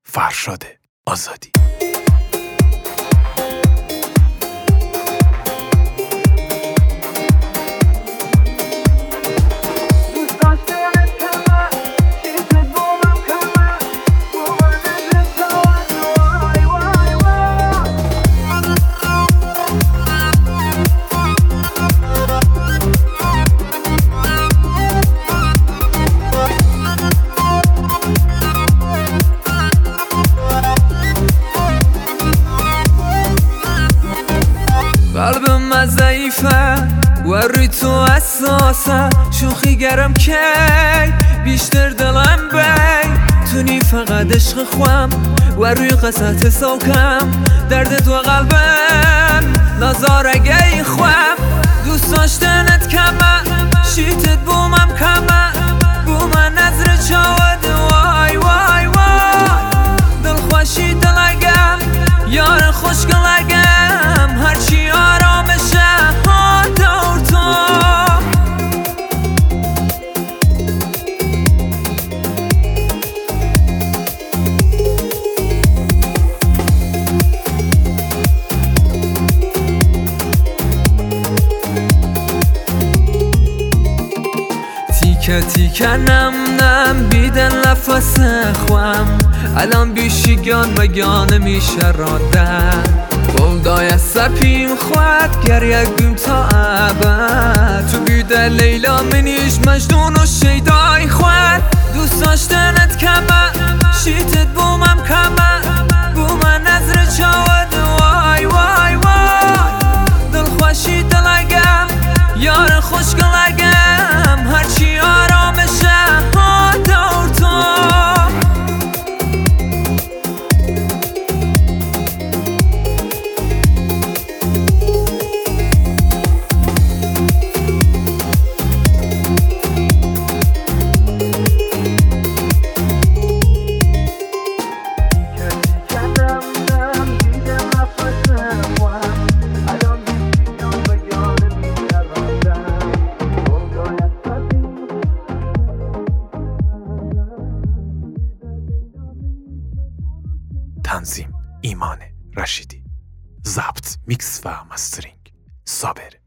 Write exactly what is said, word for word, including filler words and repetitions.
فرشاد آزادی. قلبم من ضعیفه و روی تو حساسه، شوخی گرم کی بیشتر دلم بی تونی فقط عشق خوام و روی قصت سوکم درد تو قلبم نظارگی خوام دوست داشتنت کمه شیتت بومم کمه بومم نظر چاود وای وای وای دل خوشی دلگم یار خوشگلگم هرچی آرامشه ها دور تو تیکه تیکه نم نم بیدن نفس خوام الان بیشیگان مگان میشه رادن بلدای سپیم خواد گریه گم تا ابد تو بیده لیلا منیش مجنون و شیدای خواد دوست داشتنت کمه شیتت بومم کمه بومم نظر چاود وای وای وای دل خوشی دلگم یار خوشگلگم هرچی آرامشه ها دور تو تنظیم ایمان رشیدی، ضبط میکس و مسترینگ صابر